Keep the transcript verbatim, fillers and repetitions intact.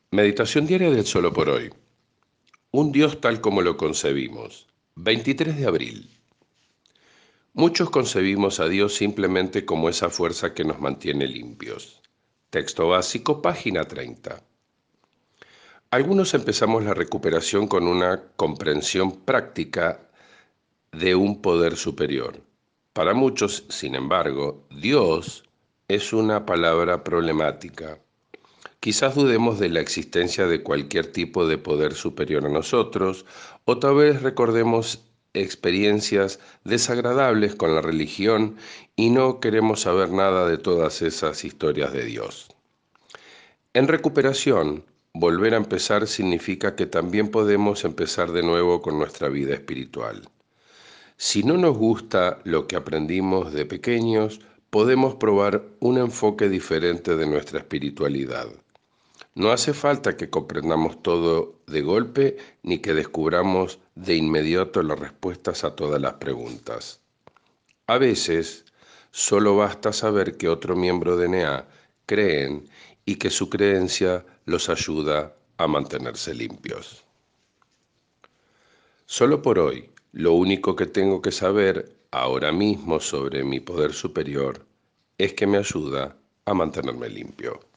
Meditación diaria del Solo por Hoy. Un Dios tal como lo concebimos. veintitrés de abril. Muchos concebimos a Dios simplemente como esa fuerza que nos mantiene limpios. Texto básico, página treinta. Algunos empezamos la recuperación con una comprensión práctica de un poder superior. Para muchos, sin embargo, Dios es una palabra problemática. Quizás dudemos de la existencia de cualquier tipo de poder superior a nosotros, o tal vez recordemos experiencias desagradables con la religión y no queremos saber nada de todas esas historias de Dios. En recuperación, volver a empezar significa que también podemos empezar de nuevo con nuestra vida espiritual. Si no nos gusta lo que aprendimos de pequeños, podemos probar un enfoque diferente de nuestra espiritualidad. No hace falta que comprendamos todo de golpe ni que descubramos de inmediato las respuestas a todas las preguntas. A veces, solo basta saber que otro miembro de N E A creen y que su creencia los ayuda a mantenerse limpios. Solo por hoy, lo único que tengo que saber ahora mismo sobre mi poder superior es que me ayuda a mantenerme limpio.